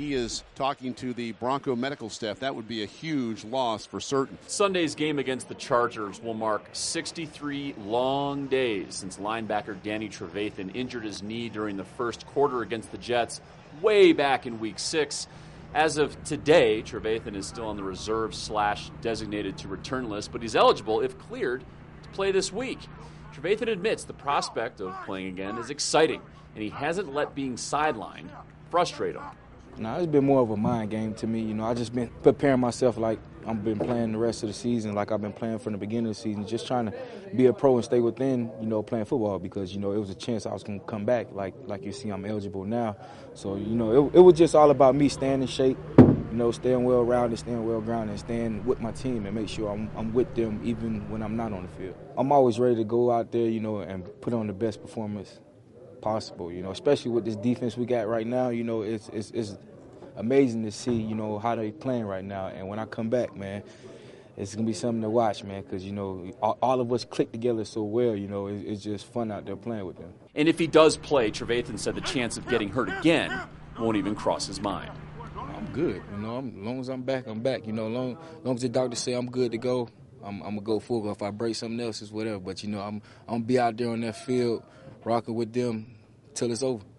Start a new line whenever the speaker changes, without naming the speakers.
he is talking to the Bronco medical staff. That would be a huge loss for certain.
Sunday's game against the Chargers will mark 63 long days since linebacker Danny Trevathan injured his knee during the first quarter against the Jets way back in Week 6. As of today, Trevathan is still on the reserve/designated to return list, but he's eligible, if cleared, to play this week. Trevathan admits the prospect of playing again is exciting, and he hasn't let being sidelined frustrate him.
No, it's been more of a mind game to me. I just been preparing myself like I've been playing the rest of the season, like I've been playing from the beginning of the season, just trying to be a pro and stay within, playing football because, it was a chance I was going to come back. Like you see, I'm eligible now. So, it was just all about me staying in shape, staying well-rounded, staying well-grounded, and staying with my team and make sure I'm with them even when I'm not on the field. I'm always ready to go out there, and put on the best performance possible, especially with this defense we got right now. It's amazing to see, how they playing right now. And when I come back, man, it's going to be something to watch, man, because, all of us click together so well, it's just fun out there playing with them.
And if he does play, Trevathan said the chance of getting hurt again won't even cross his mind.
I'm good, as long as I'm back, I'm back. Long as the doctor say I'm good to go, I'm going to go forward. If I break something else, it's whatever. But, I'm going to be out there on that field rocking with them till it's over.